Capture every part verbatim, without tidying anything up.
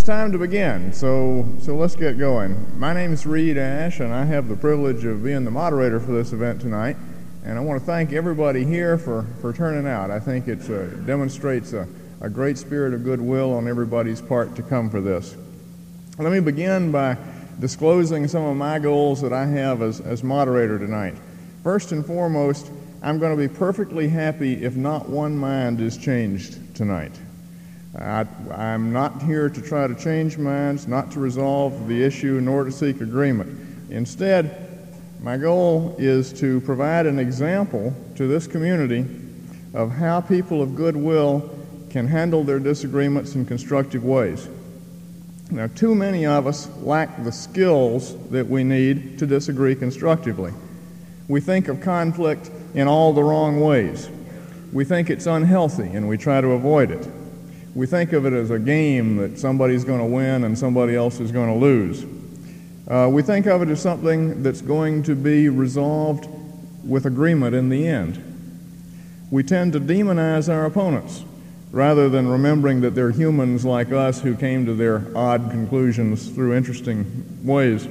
it's time to begin, so so let's get going. My name is Reed Ash, and I have the privilege of being the moderator for this event tonight. And I want to thank everybody here for, for turning out. I think it uh, demonstrates a, a great spirit of goodwill on everybody's part to come for this. Let me begin by disclosing some of my goals that I have as, as moderator tonight. First and foremost, I'm going to be perfectly happy if not one mind is changed tonight. I, I'm not here to try to change minds, not to resolve the issue, nor to seek agreement. Instead, my goal is to provide an example to this community of how people of goodwill can handle their disagreements in constructive ways. Now, too many of us lack the skills that we need to disagree constructively. We think of conflict in all the wrong ways. We think it's unhealthy, and we try to avoid it. We think of it as a game that somebody's going to win and somebody else is going to lose. Uh, we think of it as something that's going to be resolved with agreement in the end. We tend to demonize our opponents rather than remembering that they're humans like us who came to their odd conclusions through interesting ways.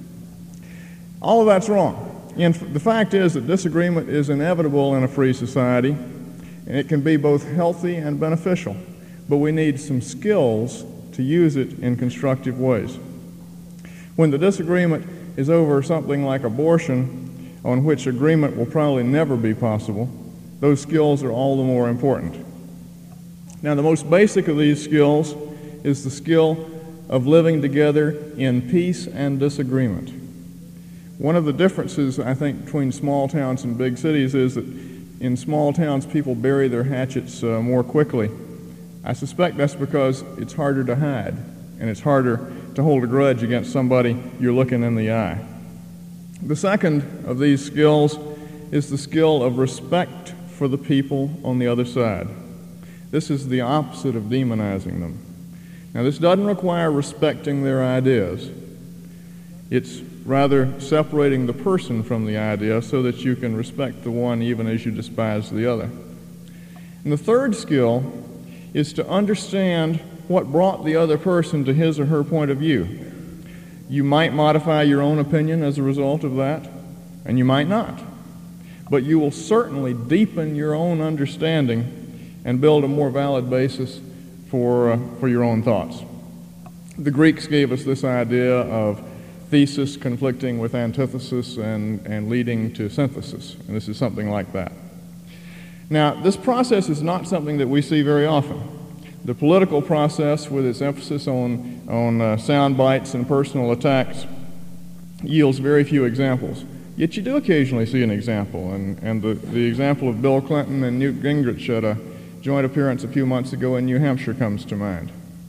All of that's wrong. And the fact is that disagreement is inevitable in a free society, and it can be both healthy and beneficial. But we need some skills to use it in constructive ways. When the disagreement is over something like abortion, on which agreement will probably never be possible, those skills are all the more important. Now, the most basic of these skills is the skill of living together in peace and disagreement. One of the differences, I think, between small towns and big cities is that in small towns people bury their hatchets uh, more quickly. I suspect that's because it's harder to hide, and it's harder to hold a grudge against somebody you're looking in the eye. The second of these skills is the skill of respect for the people on the other side. This is the opposite of demonizing them. Now, this doesn't require respecting their ideas. It's rather separating the person from the idea so that you can respect the one even as you despise the other. And the third skill is to understand what brought the other person to his or her point of view. You might modify your own opinion as a result of that, and you might not. But you will certainly deepen your own understanding and build a more valid basis for, uh, for your own thoughts. The Greeks gave us this idea of thesis conflicting with antithesis and, and leading to synthesis, and this is something like that. Now, this process is not something that we see very often. The political process, with its emphasis on, on uh, sound bites and personal attacks, yields very few examples. Yet you do occasionally see an example, and, and the, the example of Bill Clinton and Newt Gingrich at a joint appearance a few months ago in New Hampshire comes to mind.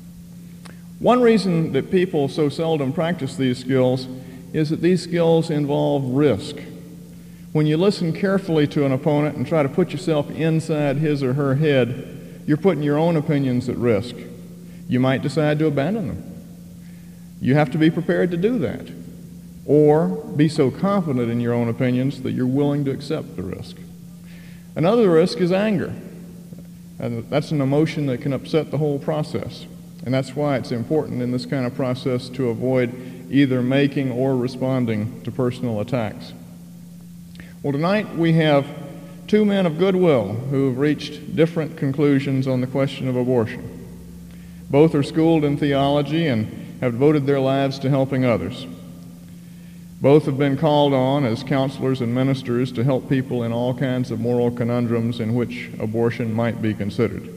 One reason that people so seldom practice these skills is that these skills involve risk. When you listen carefully to an opponent and try to put yourself inside his or her head, you're putting your own opinions at risk. You might decide to abandon them. You have to be prepared to do that, or be so confident in your own opinions that you're willing to accept the risk. Another risk is anger. And that's an emotion that can upset the whole process. And that's why it's important in this kind of process to avoid either making or responding to personal attacks. Well, tonight we have two men of goodwill who have reached different conclusions on the question of abortion. Both are schooled in theology and have devoted their lives to helping others. Both have been called on as counselors and ministers to help people in all kinds of moral conundrums in which abortion might be considered.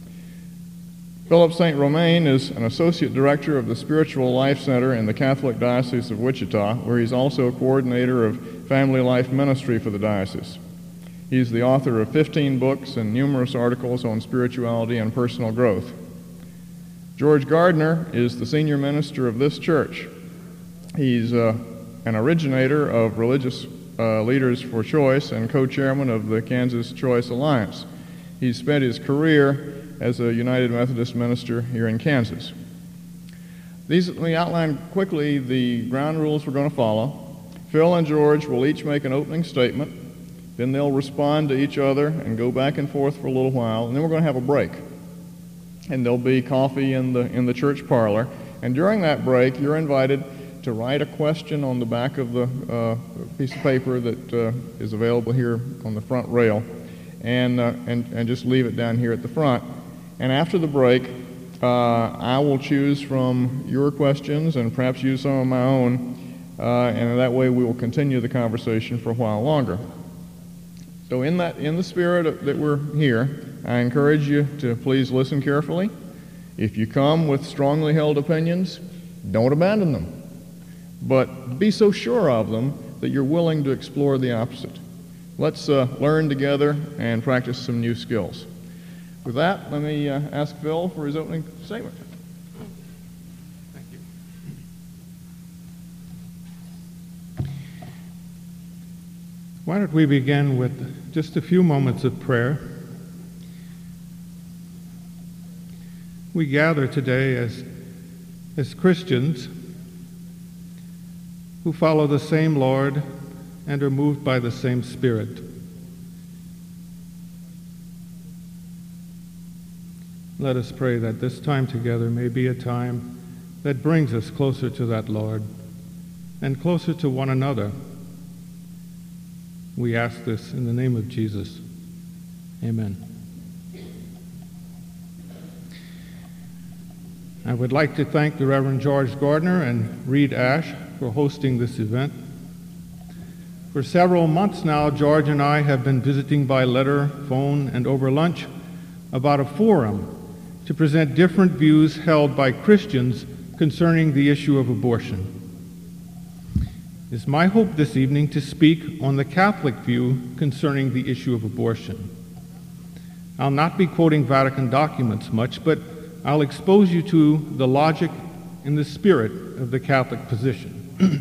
Philip Saint Romain is an associate director of the Spiritual Life Center in the Catholic Diocese of Wichita, where he's also a coordinator of family life ministry for the diocese. He's the author of fifteen books and numerous articles on spirituality and personal growth. George Gardner is the senior minister of this church. He's uh, an originator of Religious uh, Leaders for Choice and co-chairman of the Kansas Choice Alliance. He's spent his career as a United Methodist minister here in Kansas. These, let me outline quickly the ground rules we're going to follow. Phil and George will each make an opening statement, then they'll respond to each other and go back and forth for a little while, and then we're going to have a break. and there'll be coffee in the in the church parlor. And during that break, you're invited to write a question on the back of the uh, piece of paper that uh, is available here on the front rail, and, uh, and, and just leave it down here at the front. And after the break, uh, I will choose from your questions and perhaps use some of my own, uh, and that way we will continue the conversation for a while longer. So in, that, in the spirit of, that we're here, I encourage you to please listen carefully. If you come with strongly held opinions, don't abandon them. But be so sure of them that you're willing to explore the opposite. Let's uh, learn together and practice some new skills. With that, let me uh, ask Phil for his opening statement. Thank you. Why don't we begin with just a few moments of prayer? We gather today as, as Christians who follow the same Lord and are moved by the same Spirit. Let us pray that this time together may be a time that brings us closer to that Lord and closer to one another. We ask this in the name of Jesus. Amen. I would like to thank the Reverend George Gardner and Reed Ash for hosting this event. For several months now, George and I have been visiting by letter, phone, and over lunch about a forum to present different views held by Christians concerning the issue of abortion. It is my hope this evening to speak on the Catholic view concerning the issue of abortion. I'll not be quoting Vatican documents much, but I'll expose you to the logic and the spirit of the Catholic position.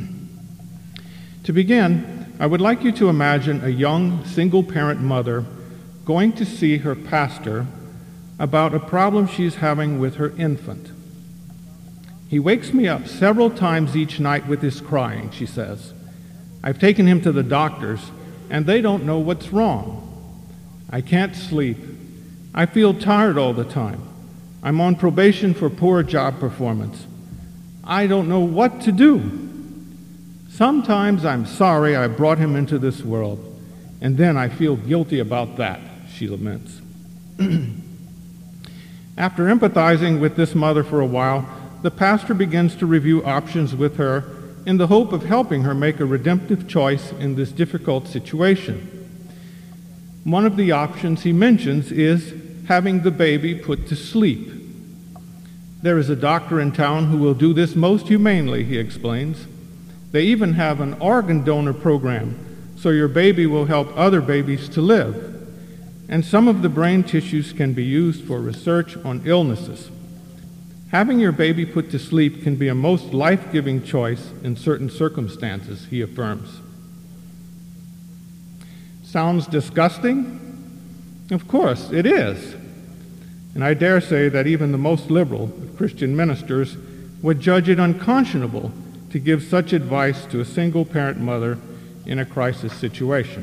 To begin, I would like you to imagine a young single-parent mother going to see her pastor about a problem she's having with her infant. He wakes me up several times each night with his crying, she says. I've taken him to the doctors, and they don't know what's wrong. I can't sleep. I feel tired all the time. I'm on probation for poor job performance. I don't know what to do. Sometimes I'm sorry I brought him into this world, and then I feel guilty about that, she laments. After empathizing with this mother for a while, the pastor begins to review options with her in the hope of helping her make a redemptive choice in this difficult situation. One of the options he mentions is having the baby put to sleep. There is a doctor in town who will do this most humanely, he explains. They even have an organ donor program, so your baby will help other babies to live. And some of the brain tissues can be used for research on illnesses. Having your baby put to sleep can be a most life-giving choice in certain circumstances, he affirms. Sounds disgusting? Of course, it is. And I dare say that even the most liberal of Christian ministers would judge it unconscionable to give such advice to a single-parent mother in a crisis situation.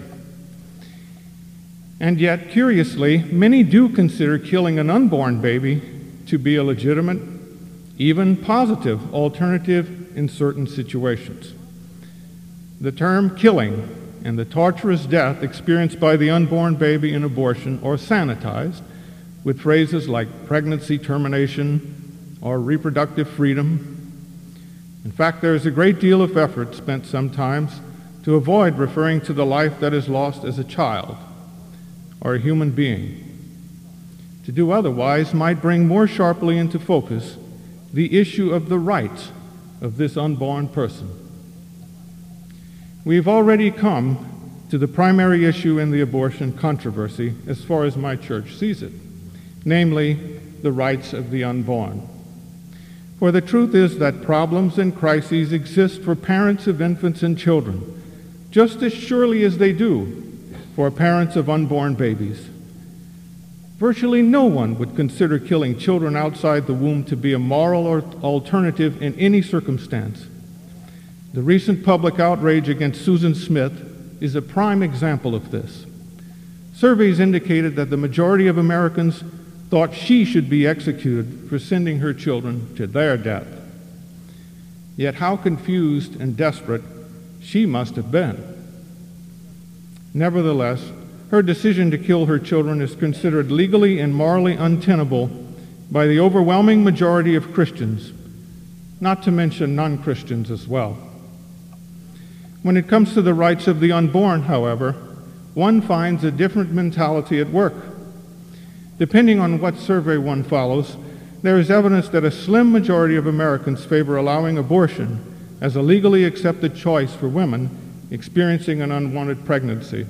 And yet, curiously, many do consider killing an unborn baby to be a legitimate, even positive alternative in certain situations. The term killing and the torturous death experienced by the unborn baby in abortion are sanitized with phrases like pregnancy termination or reproductive freedom. In fact, there is a great deal of effort spent sometimes to avoid referring to the life that is lost as a child or a human being. To do otherwise might bring more sharply into focus the issue of the rights of this unborn person. We've already come to the primary issue in the abortion controversy as far as my church sees it, namely the rights of the unborn. For the truth is that problems and crises exist for parents of infants and children, just as surely as they do for parents of unborn babies. Virtually no one would consider killing children outside the womb to be a moral or alternative in any circumstance. The recent public outrage against Susan Smith is a prime example of this. Surveys indicated that the majority of Americans thought she should be executed for sending her children to their death. Yet how confused and desperate she must have been. Nevertheless, her decision to kill her children is considered legally and morally untenable by the overwhelming majority of Christians, not to mention non-Christians as well. When it comes to the rights of the unborn, however, one finds a different mentality at work. Depending on what survey one follows, there is evidence that a slim majority of Americans favor allowing abortion as a legally accepted choice for women experiencing an unwanted pregnancy.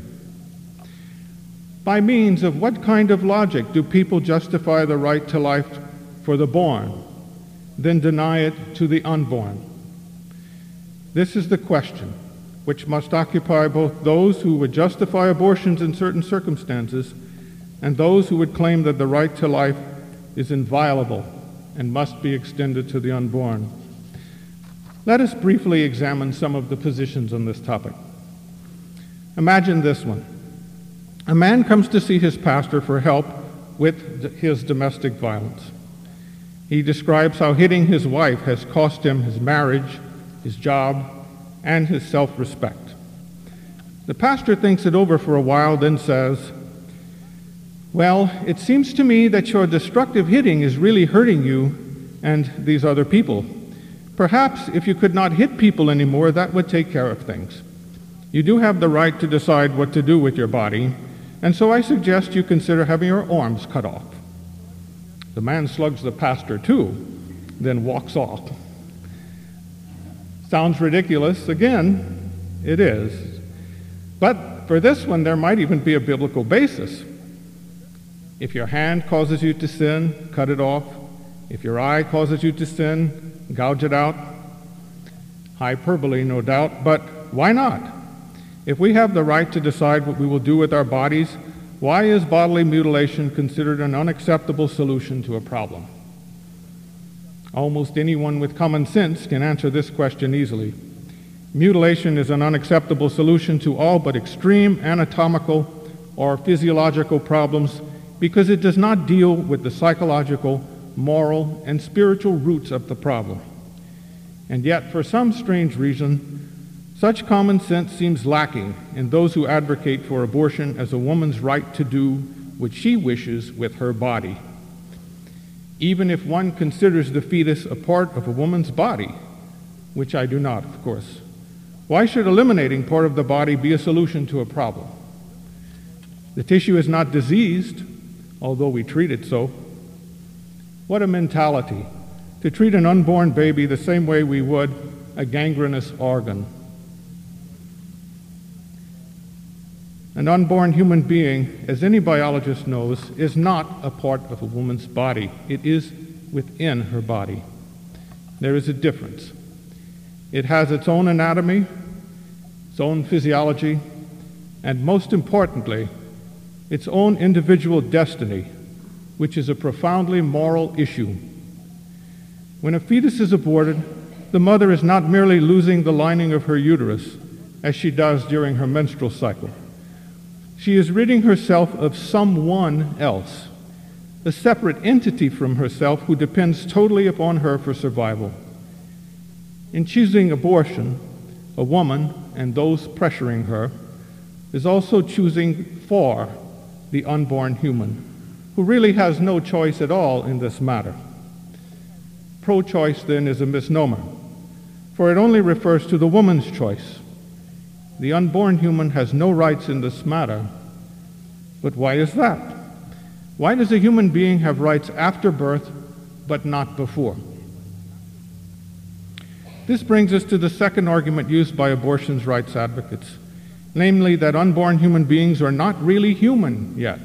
By means of what kind of logic do people justify the right to life for the born, then deny it to the unborn? This is the question which must occupy both those who would justify abortions in certain circumstances and those who would claim that the right to life is inviolable and must be extended to the unborn. Let us briefly examine some of the positions on this topic. Imagine this one. A man comes to see his pastor for help with his domestic violence. He describes how hitting his wife has cost him his marriage, his job, and his self-respect. The pastor thinks it over for a while, then says, "Well, it seems to me that your destructive hitting is really hurting you and these other people. Perhaps if you could not hit people anymore, that would take care of things. You do have the right to decide what to do with your body, and so I suggest you consider having your arms cut off." The man slugs the pastor too, then walks off. Sounds ridiculous. Again, it is. But for this one, there might even be a biblical basis. If your hand causes you to sin, cut it off. If your eye causes you to sin, gouge it out. Hyperbole, no doubt, but why not? If we have the right to decide what we will do with our bodies, why is bodily mutilation considered an unacceptable solution to a problem? Almost anyone with common sense can answer this question easily. Mutilation is an unacceptable solution to all but extreme anatomical or physiological problems because it does not deal with the psychological, moral, and spiritual roots of the problem. And yet, for some strange reason, such common sense seems lacking in those who advocate for abortion as a woman's right to do what she wishes with her body. Even if one considers the fetus a part of a woman's body, which I do not, of course, why should eliminating part of the body be a solution to a problem? The tissue is not diseased, although we treat it so. What a mentality, to treat an unborn baby the same way we would a gangrenous organ. An unborn human being, as any biologist knows, is not a part of a woman's body. It is within her body. There is a difference. It has its own anatomy, its own physiology, and most importantly, its own individual destiny, which is a profoundly moral issue. When a fetus is aborted, the mother is not merely losing the lining of her uterus, as she does during her menstrual cycle. She is ridding herself of someone else, a separate entity from herself who depends totally upon her for survival. In choosing abortion, a woman, and those pressuring her, is also choosing for the unborn human, who really has no choice at all in this matter. Pro-choice, then, is a misnomer, for it only refers to the woman's choice. The unborn human has no rights in this matter. But why is that? Why does a human being have rights after birth, but not before? This brings us to the second argument used by abortion rights advocates, namely that unborn human beings are not really human yet.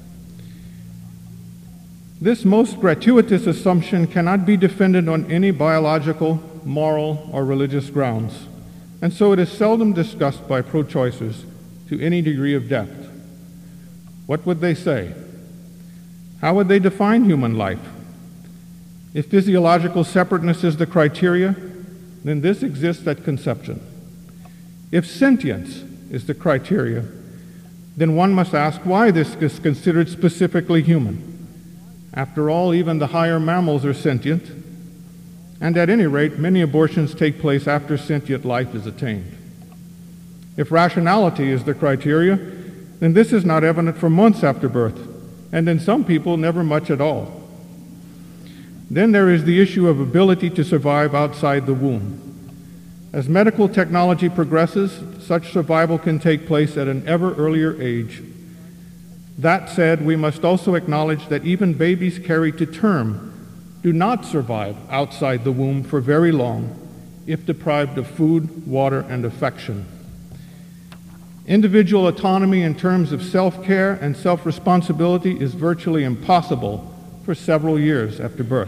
This most gratuitous assumption cannot be defended on any biological, moral, or religious grounds, and so it is seldom discussed by pro-choicers to any degree of depth. What would they say? How would they define human life? If physiological separateness is the criteria, then this exists at conception. If sentience is the criteria, then one must ask why this is considered specifically human. After all, even the higher mammals are sentient, and at any rate, many abortions take place after sentient life is attained. If rationality is the criteria, then this is not evident for months after birth, and in some people, never much at all. Then there is the issue of ability to survive outside the womb. As medical technology progresses, such survival can take place at an ever earlier age. That said, we must also acknowledge that even babies carried to term do not survive outside the womb for very long if deprived of food, water, and affection. Individual autonomy in terms of self-care and self-responsibility is virtually impossible for several years after birth.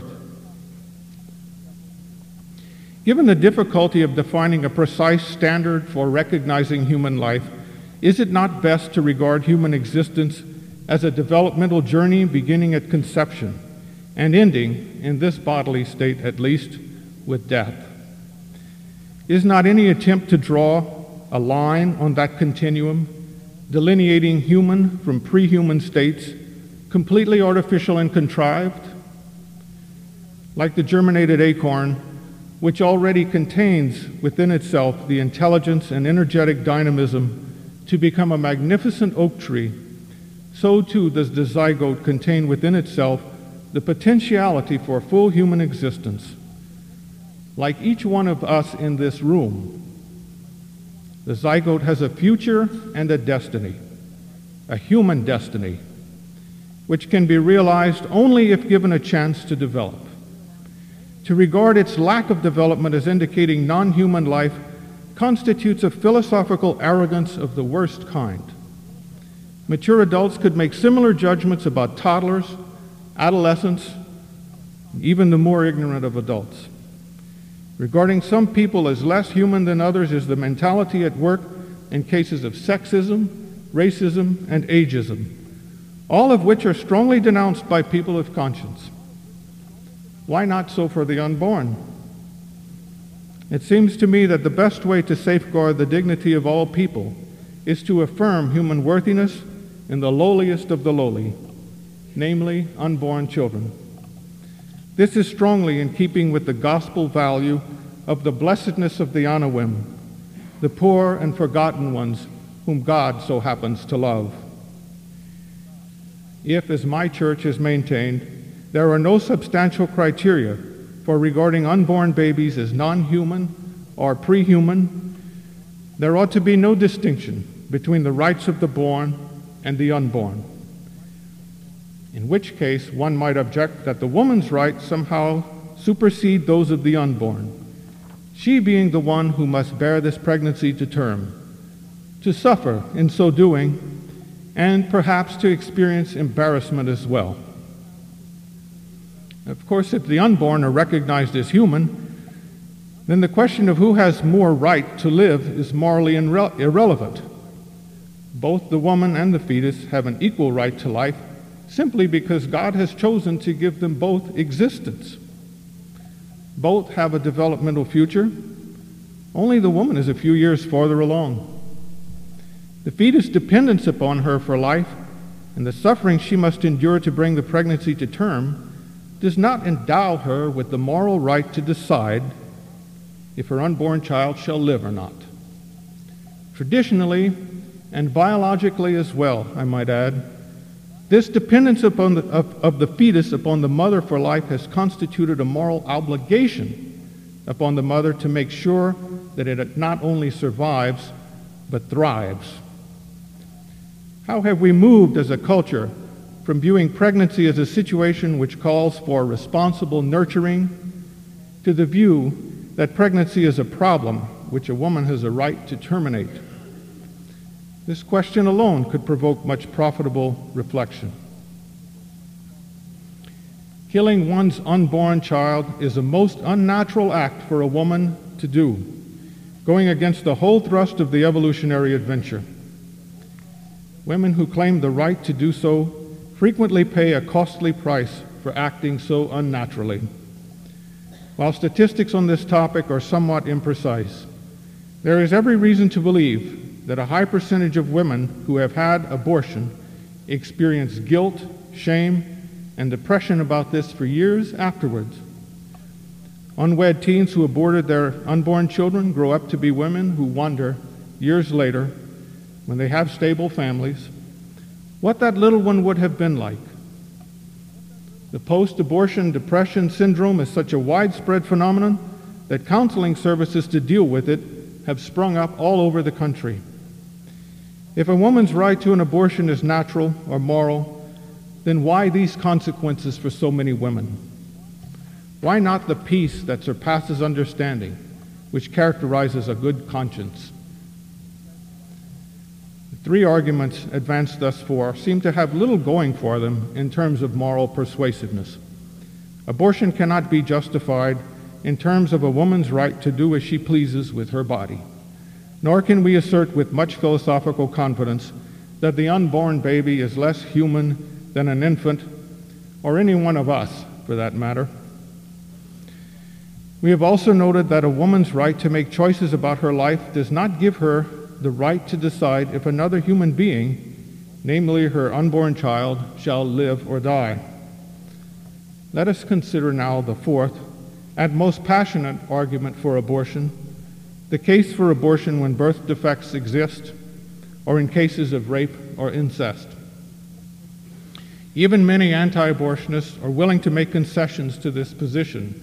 Given the difficulty of defining a precise standard for recognizing human life, is it not best to regard human existence as a developmental journey beginning at conception and ending, in this bodily state at least, with death? Is not any attempt to draw a line on that continuum, delineating human from pre-human states, completely artificial and contrived? Like the germinated acorn, which already contains within itself the intelligence and energetic dynamism to become a magnificent oak tree, so too does the zygote contain within itself the potentiality for full human existence. Like each one of us in this room, the zygote has a future and a destiny, a human destiny, which can be realized only if given a chance to develop. To regard its lack of development as indicating non-human life constitutes a philosophical arrogance of the worst kind. Mature adults could make similar judgments about toddlers, adolescents, even the more ignorant of adults. Regarding some people as less human than others is the mentality at work in cases of sexism, racism, and ageism, all of which are strongly denounced by people of conscience. Why not so for the unborn? It seems to me that the best way to safeguard the dignity of all people is to affirm human worthiness in the lowliest of the lowly, namely unborn children. This is strongly in keeping with the gospel value of the blessedness of the Anawim, the poor and forgotten ones whom God so happens to love. If, as my church has maintained, there are no substantial criteria for regarding unborn babies as non-human or pre-human, there ought to be no distinction between the rights of the born and the unborn. In which case, one might object that the woman's rights somehow supersede those of the unborn, she being the one who must bear this pregnancy to term, to suffer in so doing, and perhaps to experience embarrassment as well. Of course, if the unborn are recognized as human, then the question of who has more right to live is morally irre- irrelevant. Both the woman and the fetus have an equal right to life simply because God has chosen to give them both existence. Both have a developmental future. Only the woman is a few years farther along. The fetus' dependence upon her for life and the suffering she must endure to bring the pregnancy to term does not endow her with the moral right to decide if her unborn child shall live or not. Traditionally, and biologically as well, I might add, this dependence upon the, of, of the fetus upon the mother for life has constituted a moral obligation upon the mother to make sure that it not only survives, but thrives. How have we moved as a culture from viewing pregnancy as a situation which calls for responsible nurturing to the view that pregnancy is a problem which a woman has a right to terminate? This question alone could provoke much profitable reflection. Killing one's unborn child is a most unnatural act for a woman to do, going against the whole thrust of the evolutionary adventure. Women who claim the right to do so frequently pay a costly price for acting so unnaturally. While statistics on this topic are somewhat imprecise, there is every reason to believe that a high percentage of women who have had abortion experience guilt, shame, and depression about this for years afterwards. Unwed teens who aborted their unborn children grow up to be women who wonder, years later, when they have stable families, what that little one would have been like. The post-abortion depression syndrome is such a widespread phenomenon that counseling services to deal with it have sprung up all over the country. If a woman's right to an abortion is natural or moral, then why these consequences for so many women? Why not the peace that surpasses understanding, which characterizes a good conscience? The three arguments advanced thus far seem to have little going for them in terms of moral persuasiveness. Abortion cannot be justified in terms of a woman's right to do as she pleases with her body, nor can we assert with much philosophical confidence that the unborn baby is less human than an infant, or any one of us, for that matter. We have also noted that a woman's right to make choices about her life does not give her the right to decide if another human being, namely her unborn child, shall live or die. Let us consider now the fourth, and most passionate argument for abortion, the case for abortion when birth defects exist, or in cases of rape or incest. Even many anti-abortionists are willing to make concessions to this position.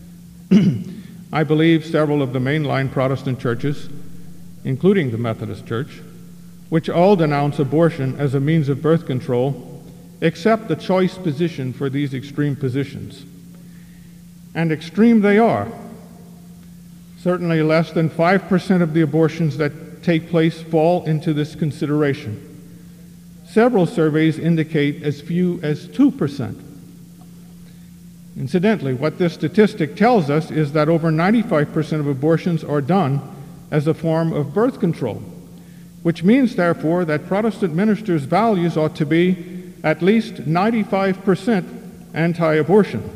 I believe several of the mainline Protestant churches, including the Methodist Church, which all denounce abortion as a means of birth control, accept the choice position for these extreme positions. And extreme they are. Certainly less than five percent of the abortions that take place fall into this consideration. Several surveys indicate as few as two percent. Incidentally, what this statistic tells us is that over ninety-five percent of abortions are done as a form of birth control, which means, therefore, that Protestant ministers' values ought to be at least ninety-five percent anti-abortion.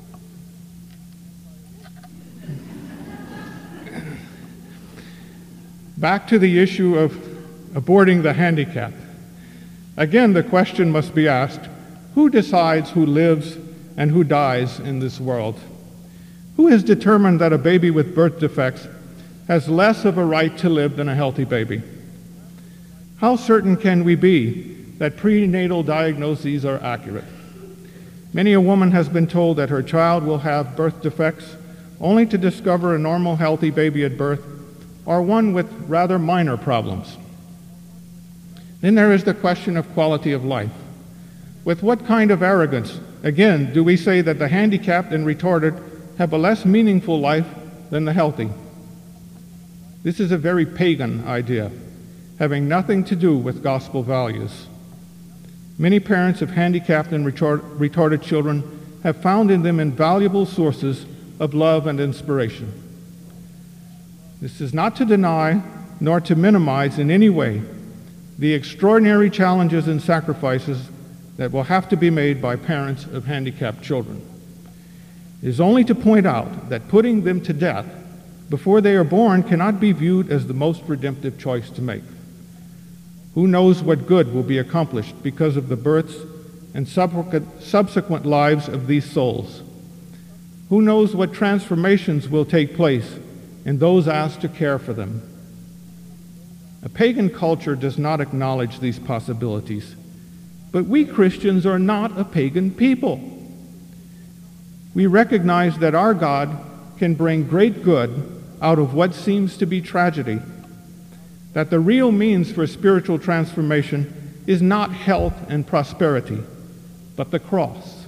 Back to the issue of aborting the handicapped. Again, the question must be asked, who decides who lives and who dies in this world? Who has determined that a baby with birth defects has less of a right to live than a healthy baby? How certain can we be that prenatal diagnoses are accurate? Many a woman has been told that her child will have birth defects only to discover a normal, healthy baby at birth, or one with rather minor problems. Then there is the question of quality of life. With what kind of arrogance, again, do we say that the handicapped and retarded have a less meaningful life than the healthy? This is a very pagan idea, having nothing to do with gospel values. Many parents of handicapped and retard- retarded children have found in them invaluable sources of love and inspiration. This is not to deny nor to minimize in any way the extraordinary challenges and sacrifices that will have to be made by parents of handicapped children. It is only to point out that putting them to death before they are born cannot be viewed as the most redemptive choice to make. Who knows what good will be accomplished because of the births and subsequent lives of these souls? Who knows what transformations will take place in those asked to care for them? A pagan culture does not acknowledge these possibilities, but we Christians are not a pagan people. We recognize that our God can bring great good out of what seems to be tragedy, that the real means for spiritual transformation is not health and prosperity, but the cross.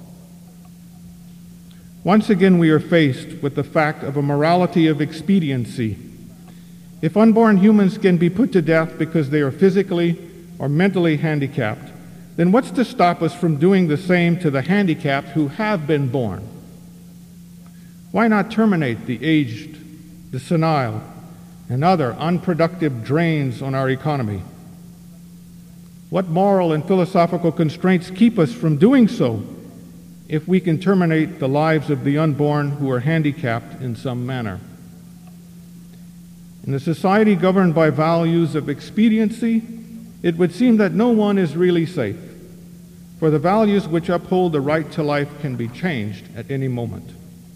Once again, we are faced with the fact of a morality of expediency. If unborn humans can be put to death because they are physically or mentally handicapped, then what's to stop us from doing the same to the handicapped who have been born? Why not terminate the aged, the senile, and other unproductive drains on our economy? What moral and philosophical constraints keep us from doing so if we can terminate the lives of the unborn who are handicapped in some manner? In a society governed by values of expediency, it would seem that no one is really safe. for the values which uphold the right to life can be changed at any moment.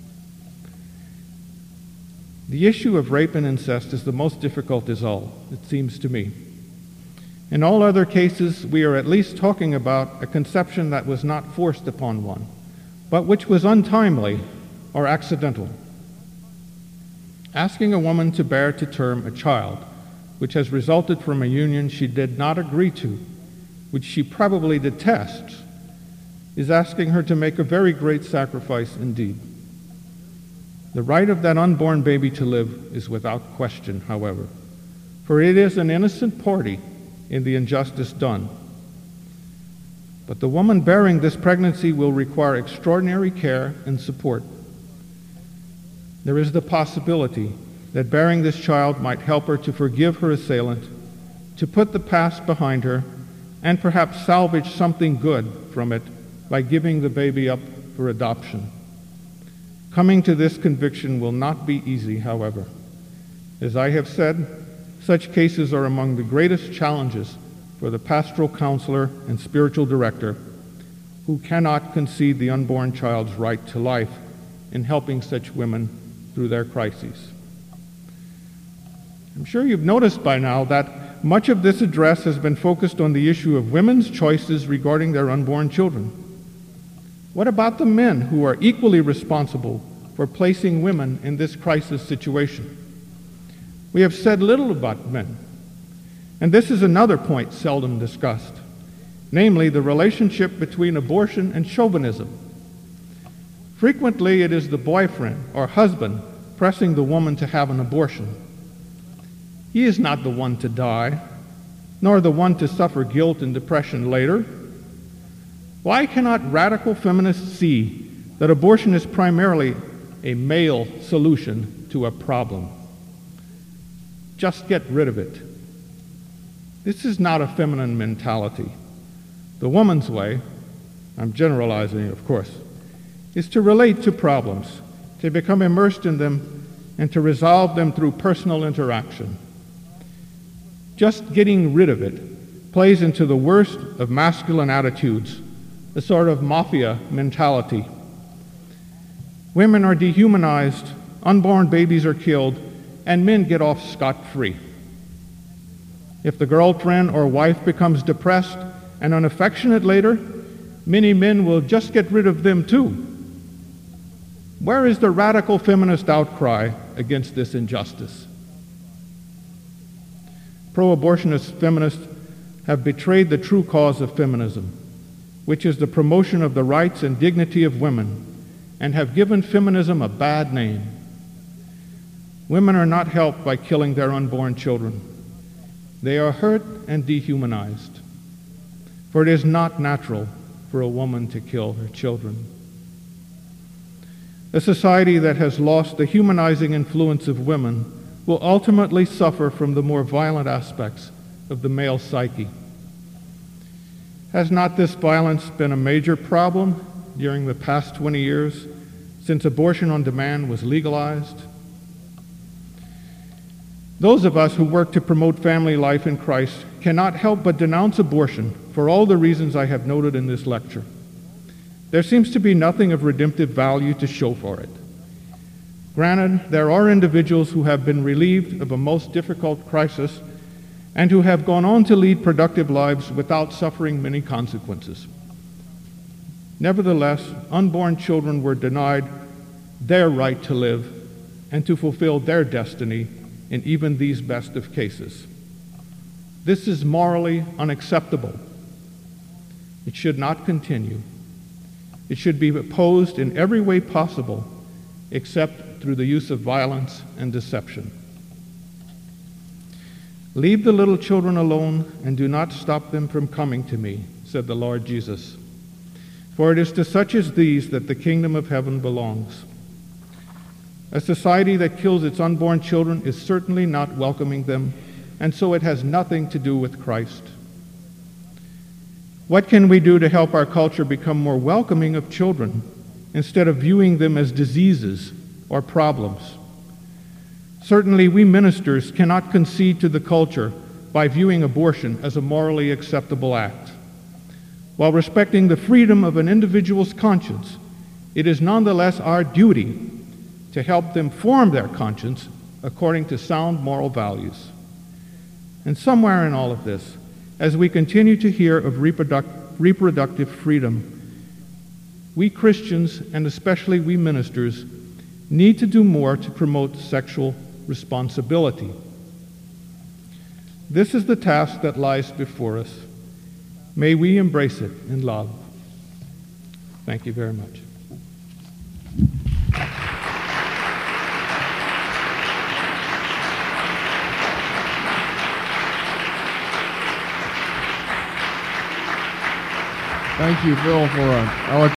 The issue of rape and incest is the most difficult is all, it seems to me. In all other cases, we are at least talking about a conception that was not forced upon one, but which was untimely or accidental. Asking a woman to bear to term a child, which has resulted from a union she did not agree to, which she probably detests, is asking her to make a very great sacrifice indeed. The right of that unborn baby to live is without question, however, for it is an innocent party in the injustice done. But the woman bearing this pregnancy will require extraordinary care and support. There is the possibility that bearing this child might help her to forgive her assailant, to put the past behind her, and perhaps salvage something good from it by giving the baby up for adoption. Coming to this conviction will not be easy, however. As I have said, such cases are among the greatest challenges for the pastoral counselor and spiritual director who cannot concede the unborn child's right to life in helping such women through their crises. I'm sure you've noticed by now that much of this address has been focused on the issue of women's choices regarding their unborn children. What about the men who are equally responsible for placing women in this crisis situation? We have said little about men, and this is another point seldom discussed, namely the relationship between abortion and chauvinism. Frequently, it is the boyfriend or husband pressing the woman to have an abortion. He is not the one to die, nor the one to suffer guilt and depression later. Why cannot radical feminists see that abortion is primarily a male solution to a problem? Just get rid of it. This is not a feminine mentality. The woman's way, I'm generalizing, of course, is to relate to problems, to become immersed in them, and to resolve them through personal interaction. Just getting rid of it plays into the worst of masculine attitudes, a sort of mafia mentality. Women are dehumanized, unborn babies are killed, and men get off scot-free. If the girlfriend or wife becomes depressed and unaffectionate later, many men will just get rid of them too. Where is the radical feminist outcry against this injustice? Pro-abortionist feminists have betrayed the true cause of feminism, which is the promotion of the rights and dignity of women, and have given feminism a bad name. Women are not helped by killing their unborn children. They are hurt and dehumanized, for it is not natural for a woman to kill her children. A society that has lost the humanizing influence of women will ultimately suffer from the more violent aspects of the male psyche. Has not this violence been a major problem during the past twenty years since abortion on demand was legalized? Those of us who work to promote family life in Christ cannot help but denounce abortion for all the reasons I have noted in this lecture. There seems to be nothing of redemptive value to show for it. Granted, there are individuals who have been relieved of a most difficult crisis and who have gone on to lead productive lives without suffering many consequences. Nevertheless, unborn children were denied their right to live and to fulfill their destiny in even these best of cases. This is morally unacceptable. It should not continue. It should be opposed in every way possible, except through the use of violence and deception. Leave the little children alone and do not stop them from coming to me, said the Lord Jesus. For it is to such as these that the kingdom of heaven belongs. A society that kills its unborn children is certainly not welcoming them, and so it has nothing to do with Christ. What can we do to help our culture become more welcoming of children instead of viewing them as diseases or problems? Certainly, we ministers cannot concede to the culture by viewing abortion as a morally acceptable act. While respecting the freedom of an individual's conscience, it is nonetheless our duty to help them form their conscience according to sound moral values. And somewhere in all of this, as we continue to hear of reproduct- reproductive freedom, we Christians, and especially we ministers, need to do more to promote sexual responsibility. This is the task that lies before us. May we embrace it in love. Thank you very much. Thank you, Phil, for an eloquent